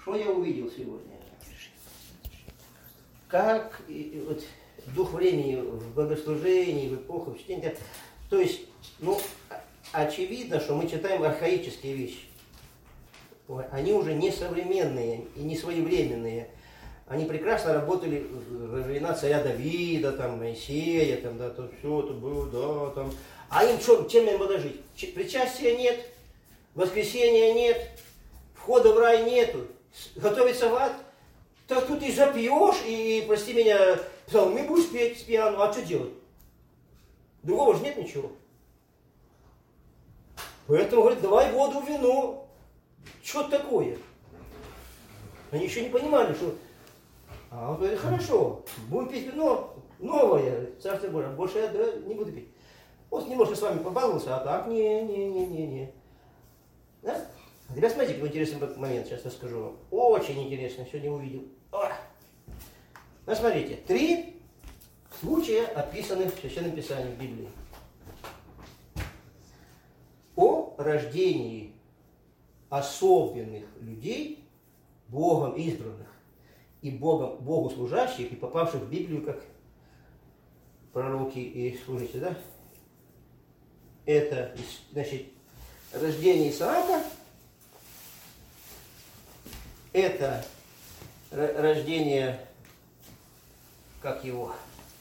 что я увидел сегодня? Как вот, дух времени в богослужении, в эпоху чтения. То есть, очевидно, что мы читаем архаические вещи. Они уже не современные и не своевременные. Они прекрасно работали во времена царя Давида, там, Моисея, там, да, то все это было, да, там. А им что, чем им было жить? Причастия нет, воскресения нет, входа в рай нету, готовиться в ад. Так тут и запьешь, и, прости меня, псалмы будешь петь с пьяну, а что делать? Другого же нет ничего. Поэтому, говорит, давай воду, вино. Что такое? Они еще не понимали, что... А он говорит, хорошо, будем пить вино новое, Царство Божие, больше я не буду пить. Вот немножко с вами побаловался, а так не. Да? А теперь смотрите, какой интересный момент, сейчас расскажу вам. Очень интересно, сегодня увидел. Ну, смотрите, 3 случая, описанных в Священном Писании в Библии. О рождении особенных людей, Богом избранных, и Богу служащих, и попавших в Библию как пророки и служители, да? Это, значит, рождение Исаака, это рождение, как его,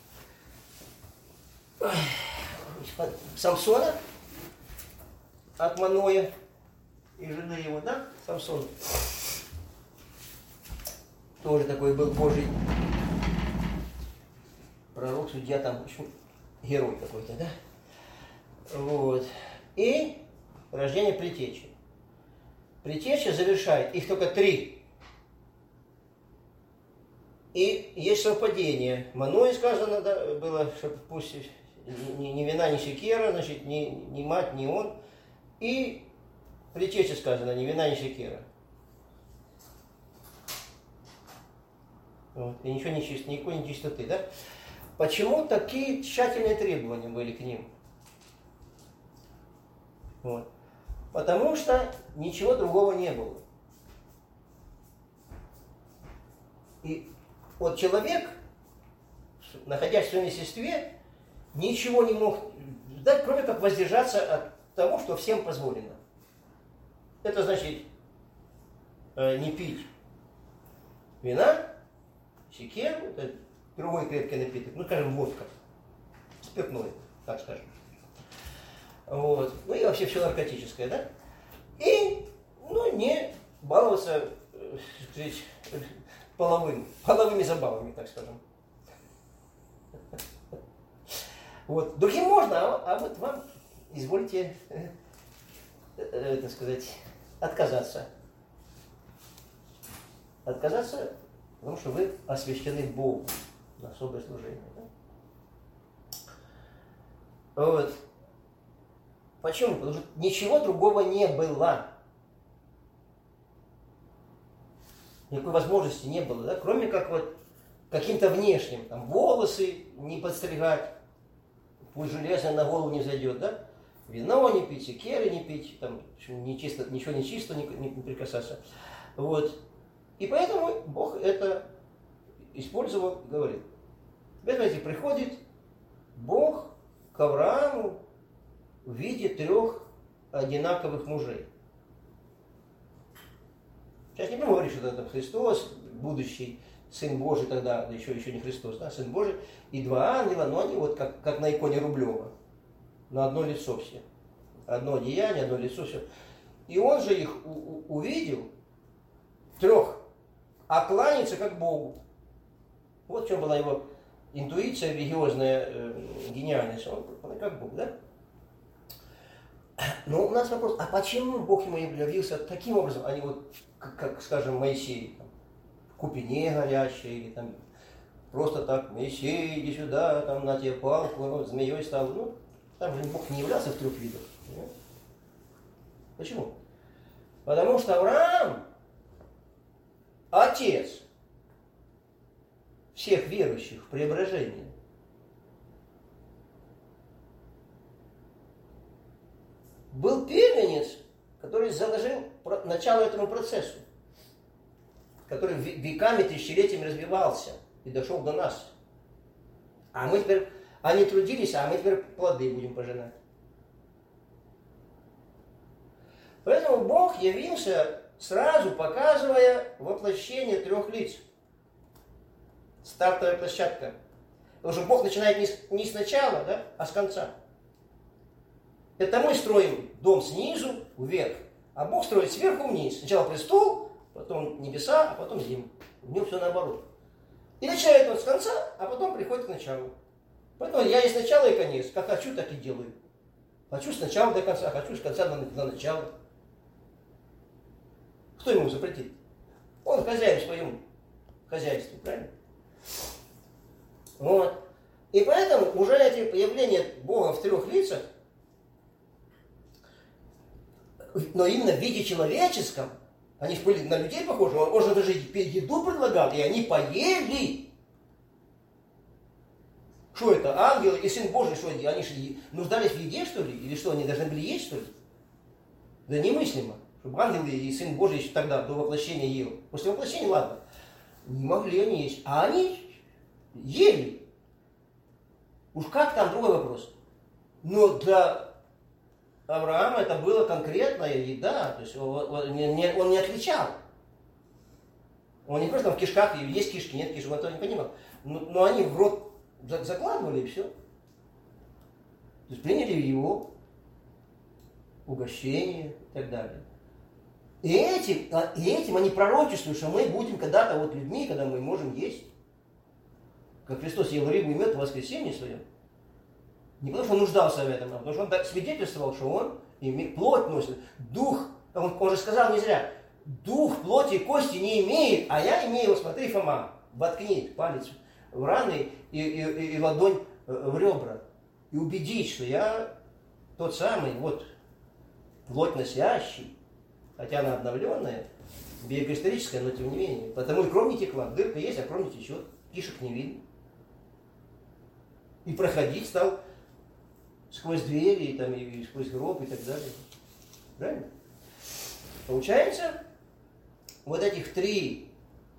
Самсона от Маноя и жены его, да, Самсон. Тоже такой был Божий пророк, судья, там, в общем, герой какой-то, да? Вот. И рождение Предтечи. Предтеча завершает, их только 3. И есть совпадение. Маное сказано, да, было, что пусть ни вина, ни секера, значит, ни мать, ни он. И Предтече сказано, ни вина, ни секера. Вот. И ничего не чисто, никакой нечистоты, да? Почему такие тщательные требования были к ним? Вот. Потому что ничего другого не было. И вот человек, находясь в своем естестве, ничего не мог дать, кроме как воздержаться от того, что всем позволено. Это значит не пить вина, секер, это другой крепкий напиток, скажем, водка, спиртное, так скажем. Вот. Ну и вообще все наркотическое, да? И, не баловаться, сказать, половыми забавами, так скажем. Вот. Другим можно, а вот вам, извольте, так сказать, отказаться. Отказаться, потому что вы освящены Богу на особое служение. Да? Вот. Почему? Потому что ничего другого не было. Никакой возможности не было, да? Кроме как вот каким-то внешним, там, волосы не подстригать, пусть железо на голову не зайдет, да? Вино не пить, секеры не пить, там, ничего не чисто не прикасаться. Вот. И поэтому Бог это использовал, говорит. Теперь, смотрите, приходит Бог к Аврааму в виде 3 одинаковых мужей. Сейчас не будем говорить, что это Христос, будущий Сын Божий тогда, да еще не Христос, да, Сын Божий, и 2 ангела, но они вот как на иконе Рублева, на одно лицо все. Одно одеяние, одно лицо, все. И он же их увидел, 3, а кланяется как Богу. Вот в чем была его интуиция, религиозная гениальность. Он как Бог, да? Но у нас вопрос, а почему Бог ему явился таким образом, а не вот, как скажем, Моисей, там, в купине горящей, или там просто так, Моисей, иди сюда, там, на тебе палку, змеей стал. Там же Бог не являлся в 3 видах. Понимаете? Почему? Потому что Авраам, отец всех верующих в преображение, был первенец, который заложил начало этому процессу. который веками, тысячелетиями развивался и дошел до нас. А мы теперь, они трудились, а мы теперь плоды будем пожинать. Поэтому Бог явился сразу, показывая воплощение трех лиц. Стартовая площадка. Потому что Бог начинает не сначала, да, а с конца. Это мы строим дом снизу вверх, а Бог строит сверху вниз. Сначала престол, потом небеса, а потом землю. У него все наоборот. И начинает он с конца, а потом приходит к началу. Поэтому я есть начало и конец. Как хочу, так и делаю. Хочу с начала до конца, хочу с конца до начала. Кто ему запретит? Он хозяин в своем хозяйстве, правильно? Вот. И поэтому уже эти появления Бога в трех лицах, но именно в виде человеческом, они же были на людей похожи, он же даже еду предлагал, и они поели. Что это, ангелы и Сын Божий, что они же нуждались в еде, что ли? Или что, они должны были есть, что ли? Да немыслимо, чтобы ангелы и Сын Божий еще тогда, до воплощения ел. После воплощения, ладно, не могли они есть, а они ели. Уж как там, другой вопрос. Но для Авраама это была конкретная еда, то есть он не отличал. Он не просто там в кишках, есть кишки, нет кишек, он этого не понимал. Но они в рот закладывали и все. То есть приняли его угощение и так далее. И этим они пророчествуют, что мы будем когда-то вот людьми, когда мы можем есть. Как Христос ел рыбу и мед в воскресенье своем. Не потому что он нуждался в этом, а потому что он так свидетельствовал, что он плоть носит. Дух, он же сказал не зря, дух плоти и кости не имеет, а я имею, вот смотри, Фома, воткни палец в раны и ладонь в ребра. И убедись, что я тот самый, вот, плоть носящий, хотя она обновленная, биоисторическая, но тем не менее. Потому и кровь не текла. Дырка есть, а кровь не течет. Кишек не видно. И проходить стал сквозь двери, и сквозь гроб и так далее. Правильно? Получается, вот этих три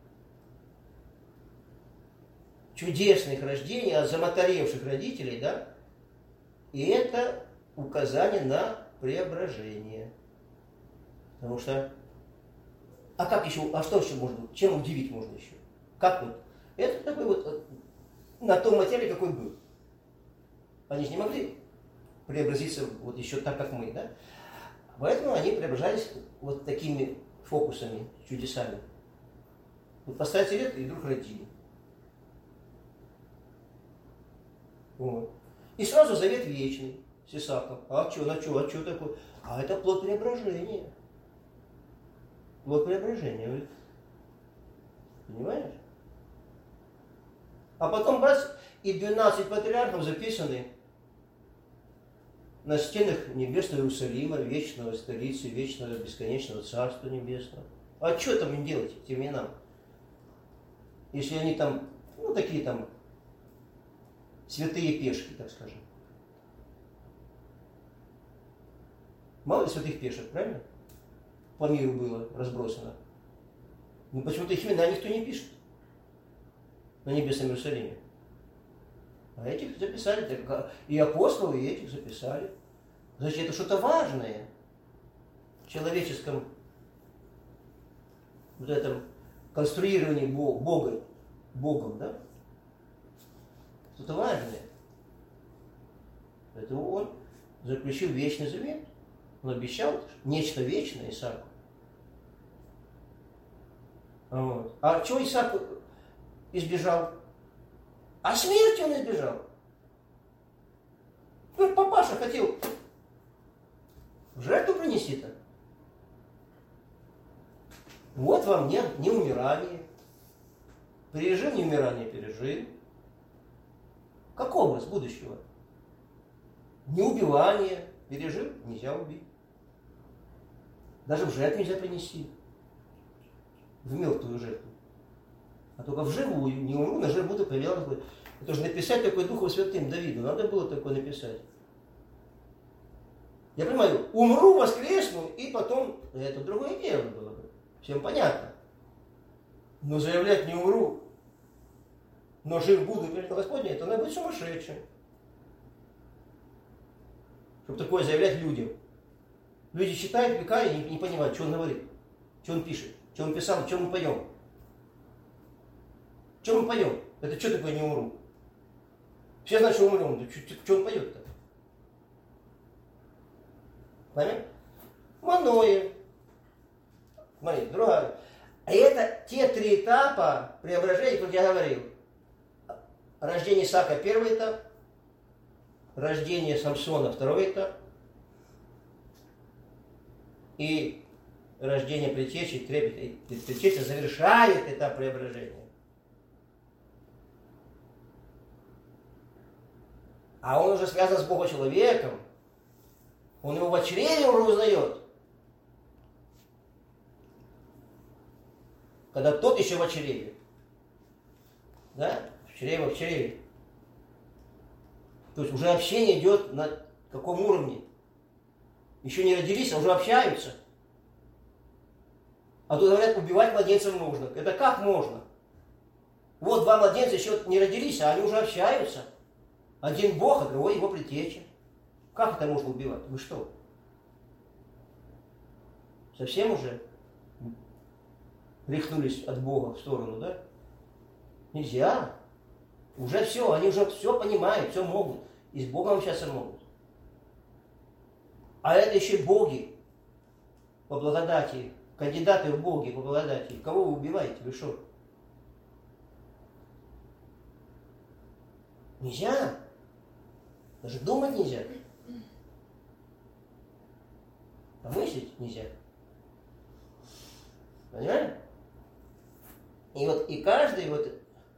чудесных рождения от замоторевших родителей, да, и это указание на преображение. Потому что, а как еще, а что еще можно, чем удивить можно еще? Как вот? Это такой вот на том материале, какой был. Они же не могли преобразиться вот еще так, как мы, да? Поэтому они преображались вот такими фокусами, чудесами. Вот поставить лет и вдруг родили. Вот. И сразу завет вечный с Исааком. А что такое? А это плод преображения. Плод преображения. Понимаешь? А потом раз, и 12 патриархов записаны на стенах небесного Иерусалима, вечного столицы, вечного бесконечного Царства Небесного. А что там им делать, этим именам? Если они там, ну, такие там святые пешки, так скажем. Мало ли святых пешек, правильно? По миру было разбросано. Но почему-то их имена никто не пишет на небесном Иерусалиме. А этих записали, и апостолы, и этих записали. Значит, это что-то важное в человеческом вот этом конструировании Богом, да? Что-то важное. Поэтому он заключил вечный завет. Он обещал нечто вечное Исааку. Вот. А чего Исаак избежал? А смерти он избежал. Ну, папаша хотел в жертву принести-то. Вот вам не умирание. Пережил неумирание, пережил. Как образ будущего. Неубивание. Пережил, нельзя убить. Даже в жертву нельзя принести. В мертвую жертву. А только в живую. Не умру, на жертву буду появлялся. Это же написать такой Духом Святым Давиду. Надо было такое написать. Я понимаю, умру, воскресну, и потом это другое дело было бы. Всем понятно. Но заявлять не умру, но жив буду перед Господней, это надо быть сумасшедшим. Чтобы такое заявлять людям. Люди читают века и не понимают, что он говорит, что он пишет, что он писал, что мы поем. Что мы поем? Это что такое не умру? Все знают, что умрем. Да что он поет-то? Понятно? Маное. Смотри, другая. А это те 3 этапа преображения, как я говорил. Рождение Исаака первый этап, рождение Самсона второй этап и рождение предтечи, предтеча завершает этап преображения. А он уже связан с Богом-человеком, он его в чреве уже узнает. Когда тот еще в чреве. Да? В чреве. То есть уже общение идет на каком уровне? Еще не родились, а уже общаются. А тут говорят, убивать младенцев нужно. Это как можно? Вот 2 младенца еще не родились, а они уже общаются. Один Бог, а другой его предтеча. Как это можно убивать? Вы что? Совсем уже рехнулись от Бога в сторону, да? Нельзя. Уже все, они уже все понимают, все могут. И с Богом общаться могут. А это еще боги по благодати, кандидаты в боги по благодати. Кого вы убиваете? Вы что? Нельзя. Даже думать нельзя. Помыслить нельзя. Понимаете? И вот и каждый вот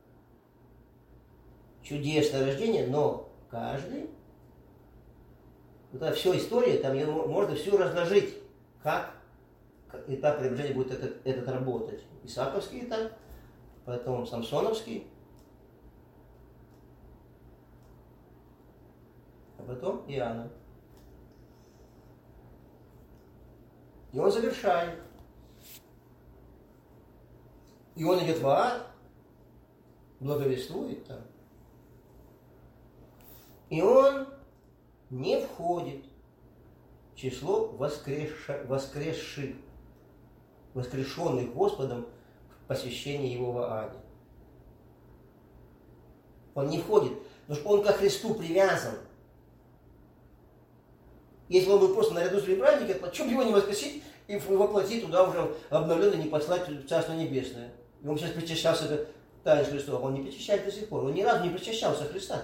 чудесное рождение, но каждый, вот это все история, там ее можно всю разложить, как этап преображения будет этот работать. Исааковский этап, потом Самсоновский, а потом Иоанна. И он завершает. И он идет в ад, благовествует там. И он не входит в число воскресших, воскрешенных Господом в посвящение Его в Ааде. Он не входит, потому что он ко Христу привязан. Если он был просто наряду с праведником, почему бы его не воскресить и воплотить туда уже обновленно, не послать в Царство Небесное? И он сейчас причащался к Тайне Христова, он не причащает до сих пор, он ни разу не причащался Христа.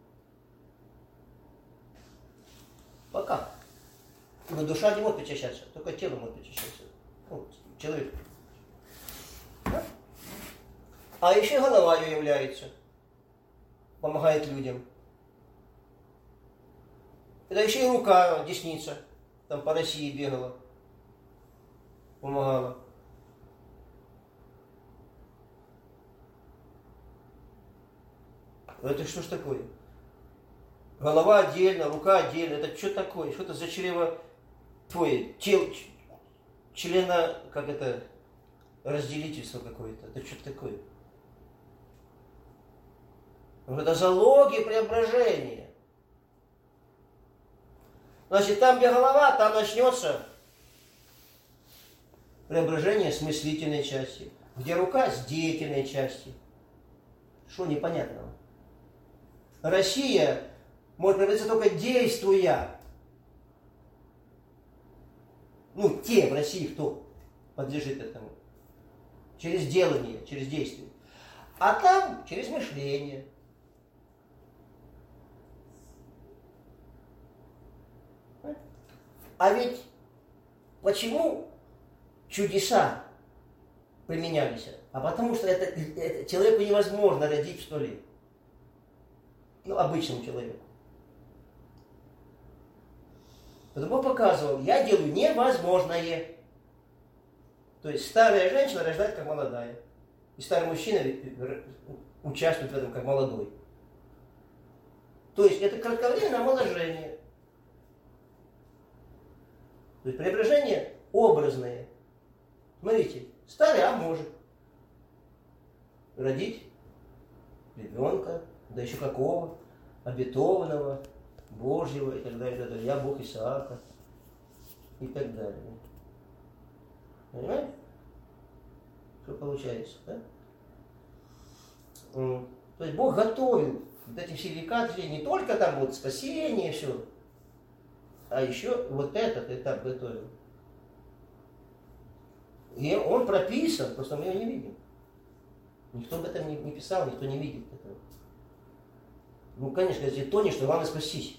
Пока. Ибо душа не может причащаться, только тело может причащаться. Ну, человек. Да? А еще голова ее является, помогает людям. Это еще и рука, десница, там по России бегала, помогала. Это что ж такое? Голова отдельно, рука отдельно. Это что такое? Что это за чрево твое? Члена, как это, разделительство какое-то. Это что такое? Это залоги преображения. Значит, там, где голова, там начнется преображение с мыслительной части. Где рука, с деятельной части. Что непонятного? Россия может проявиться только действуя. Ну, те в России, кто подлежит этому. Через делание, через действие. А там через мышление. А ведь почему чудеса применялись? А потому что это человеку невозможно родить в 100 лет. Ну, обычному человеку. Поэтому Бог показывал, я делаю невозможное. То есть старая женщина рождает как молодая. И старый мужчина участвует в этом как молодой. То есть это кратковременное омоложение. То есть преображение образное. Смотрите, старый, а может. родить ребенка, да еще какого, обетованного, Божьего и так далее, и так далее. Я Бог Исаака и так далее. Понимаете? Что получается, да? То есть Бог готовил вот эти все века не только там вот спасение, все, а еще вот этот этап готовил. И он прописан, просто мы его не видим. Никто об этом не писал, никто не видит этого. Ну, конечно, если тонешь, то главное спастись.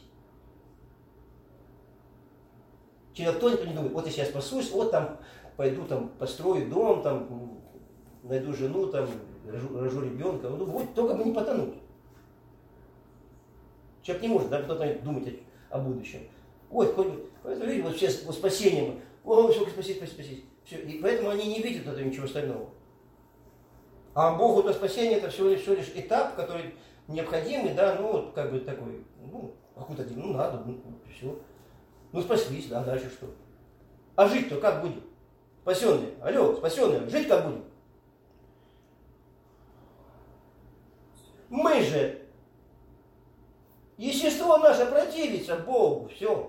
Человек тонет, кто не думает, вот если я спасусь, вот там пойду там построю дом, там найду жену, там рожу ребенка. Ну, вот только бы не потонуть. Человек не может, да, кто-то думать о будущем. Ой, поэтому видите, вот все спасением. О, все, спасись. Все. И поэтому они не видят этого ничего остального. А Богу то спасение это всего лишь этап, который необходимый, да, ну вот как бы такой, ну, какой-то один, ну надо, ну все. Ну спаслись, да, дальше что? А жить-то как будем? Спасенные, алло, спасенные, жить как будем? Мы же, естество наше противится Богу, все.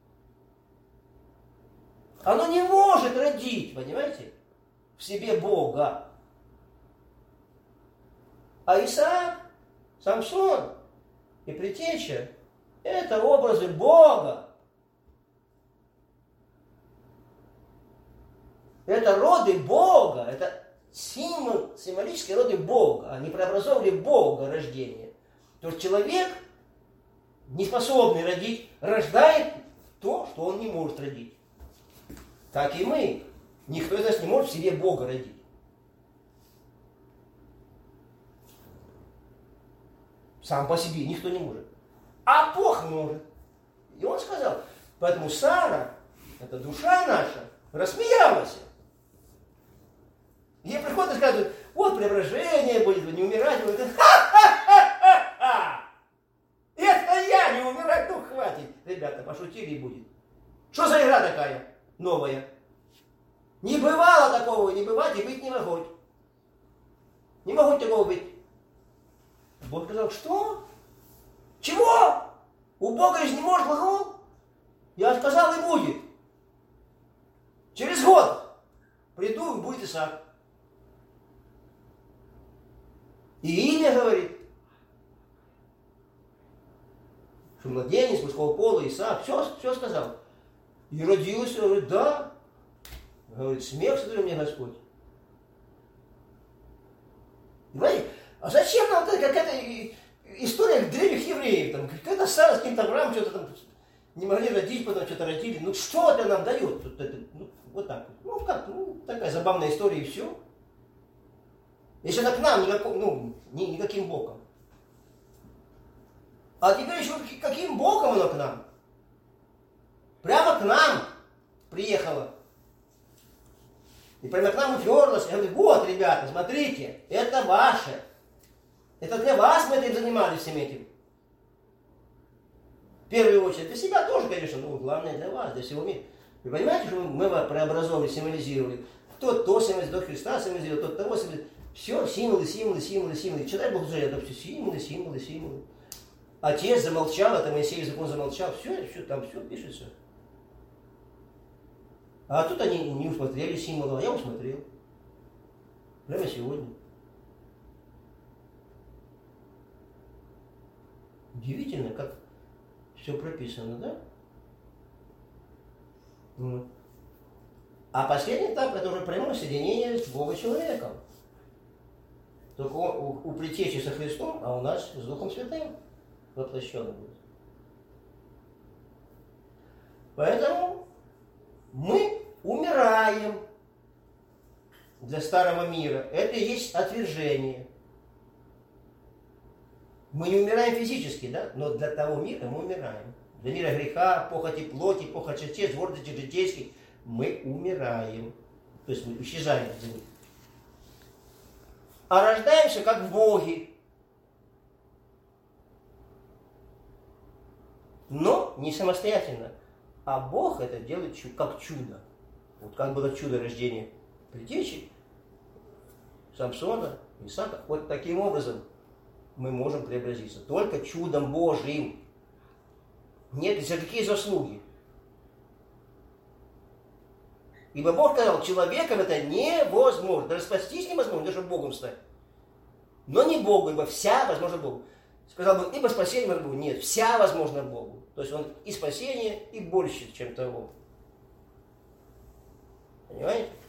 Оно не может родить, понимаете, в себе Бога. А Исаак, Самсон и Предтеча – это образы Бога. Это роды Бога, это символические роды Бога. Они преобразовывали Бога рождение. То есть человек, не способный родить, рождает то, что он не может родить. Так и мы. Никто из нас не может в себе Бога родить. Сам по себе никто не может. А Бог может. И он сказал, поэтому Сара, это душа наша, рассмеялась. Ей приходят и сказать, вот преображение будет, не умирать. Будет. Ха-ха-ха-ха-ха! Это я не умирать, ну хватит. Ребята, пошутили и будет. Что за игра такая новая? Не бывало такого, не бывать и быть не могут. Не могут такого быть. Бог сказал, что? Чего? У Бога же не может глагол? Я сказал и будет. Через год приду и будет Исаак. И имя говорит, что младенец мужского пола Исаак, все сказал. И родился, говорит, да. Говорит, смех сотворил мне Господь. Понимаете? А зачем нам какая-то история древних евреев? Там, какая-то Сара с каким-то Авраамом что-то там не могли родить, потом что-то родили. Ну что это нам дает? Ну, вот так. Ну как, ну такая забавная история и все. Если это к нам, никаким боком. А теперь еще каким боком оно к нам? Прямо к нам приехало. И прямо к нам уперлось. Я говорю, вот, ребята, смотрите, это ваше. Это для вас мы этим занимались, всем этим. В первую очередь, для себя тоже, конечно, но главное для вас, для всего мира. Вы понимаете, что мы преобразовывали, символизировали? Кто то символизирует, Христа символизирует, тот того символизирует. Все, символы. Читай Бог же, это все символы. Отец замолчал, это Моисеев закон замолчал, все, там все пишется. А тут они не усмотрели символы, а я усмотрел. Прямо сегодня. Удивительно, как все прописано, да? А последний этап, это уже прямое соединение с Богом человеком. Только у Предтечи со Христом, а у нас с Духом Святым воплощенным будет. Поэтому мы умираем для старого мира. Это и есть отвержение. Мы не умираем физически, да? Но для того мира мы умираем. Для мира греха, похоти плоти, похоти честей, гордости житейской мы умираем. То есть мы исчезаем за них. А рождаемся как боги. Но не самостоятельно. А Бог это делает как чудо. Вот как было чудо рождения Предтечи, Самсона, Исаака. Вот таким образом мы можем преобразиться. Только чудом Божьим. Нет, за какие заслуги? Ибо Бог сказал, человеком это невозможно. Даже спастись невозможно, даже Богом стать. Но не Богу, ибо вся возможна Богу. Сказал бы, ибо спасение возможно Богу. Нет, вся возможна Богу. То есть он и спасение, и больше, чем того. Понимаете?